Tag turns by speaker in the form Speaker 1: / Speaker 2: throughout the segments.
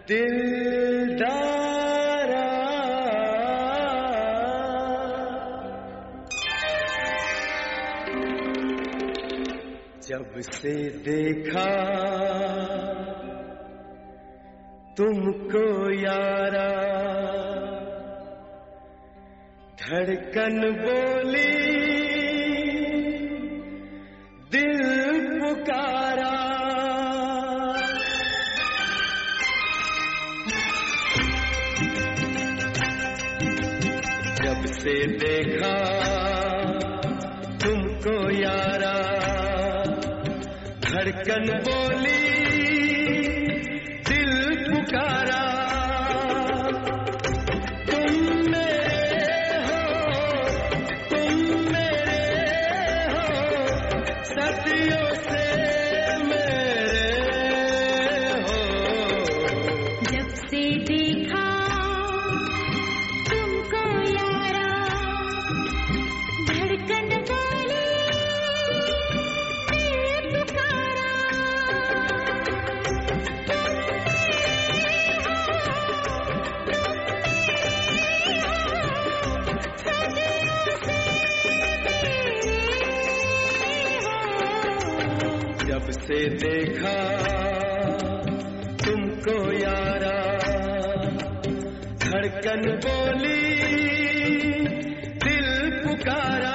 Speaker 1: दिलदारा जब से देखा तुमको यारा, धड़कन बोली दिल पुकारा। जब से देखा तुमको यारा, धड़कन बोली दिल पुकारा। तुम मेरे हो, तुम मेरे हो, सदियों से मेरे हो।
Speaker 2: जब से देखा तुमको यारा, धड़कन बोली दिल पुकारा।
Speaker 1: जब से देखा तुमको यारा, धड़कन बोली दिल पुकारा।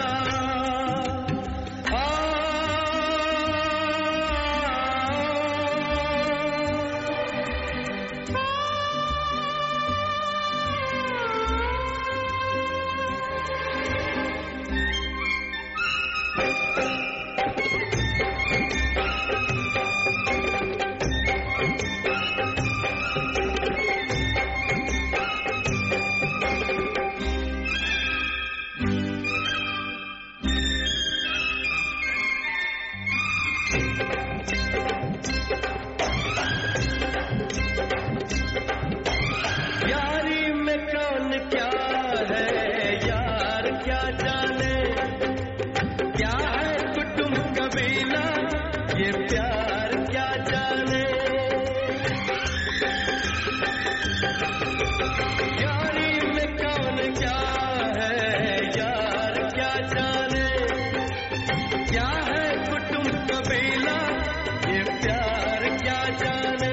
Speaker 1: यारी में कौन क्या है यार क्या जाने, क्या है कुटुंब कबीला ये प्यार क्या जाने। यारी में कौन क्या है यार क्या जाने, क्या है कुटुंब कबीला ये प्यार क्या जाने।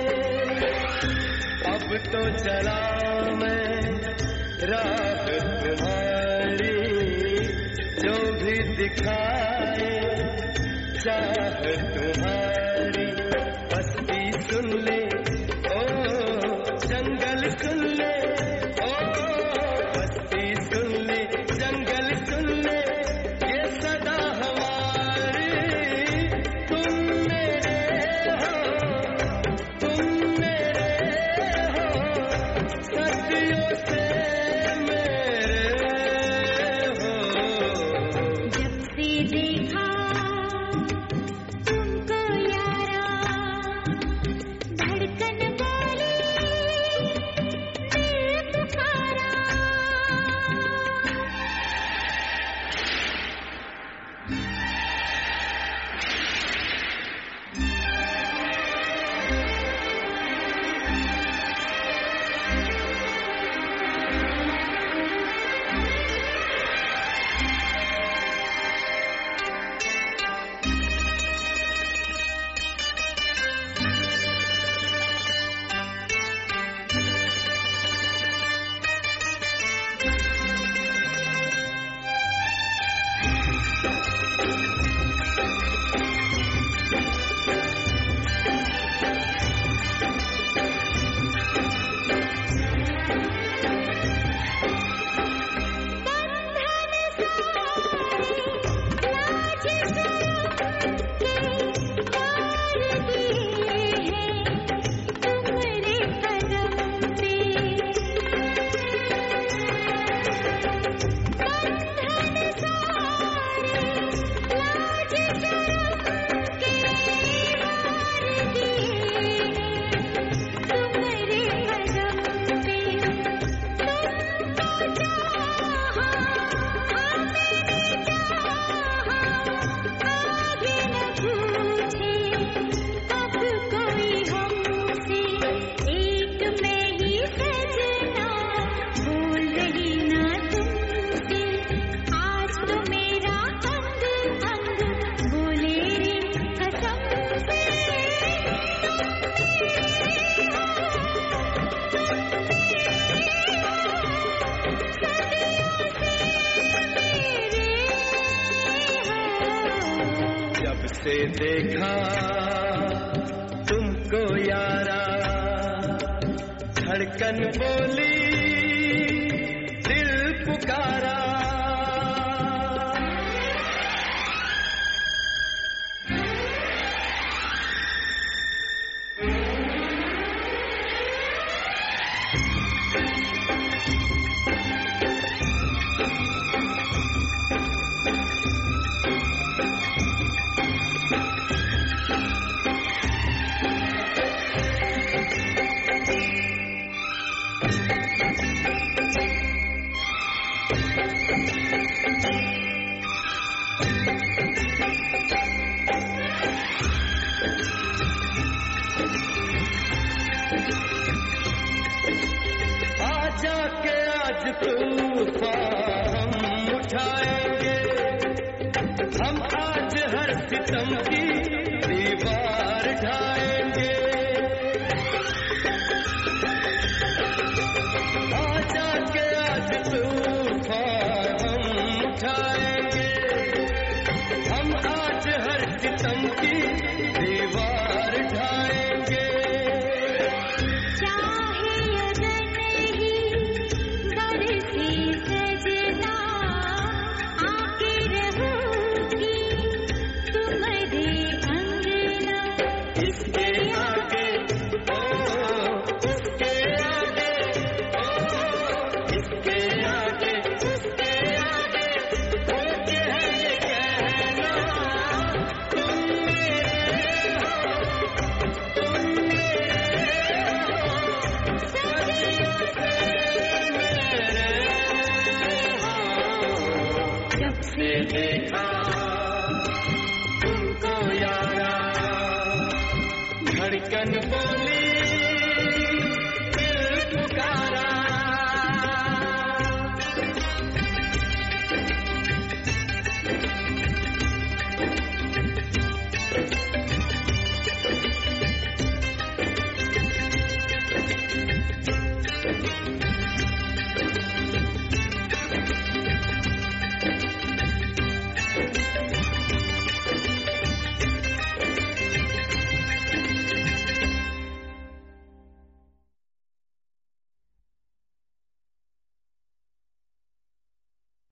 Speaker 1: अब तो चला मैं राह तुम्हारी, जो भी दिखाए चाह तुम्हारी। बस्ती सुन ले ओ जंगल सुन ले, ओ बस्ती सुन ले जंगल सुन ले, ये सदा हमारी। तुम मेरे हो, तुम मेरे हो, सदियों से मेरे हो।
Speaker 2: जब से देखा तुमको यारा,
Speaker 1: जब से देखा तुमको यारा, धड़कन बोली दिल पुकारा। आजा के आज तूफान हम उठाएंगे, हम आज हर सितम की दीवार ढाएंगे। आजा के आज तूफान हम उठाएंगे, हम आज हर सितम की दीवार ढाएंगे। देखा तुमको यारा, धड़कन बोली दिल पुकारा।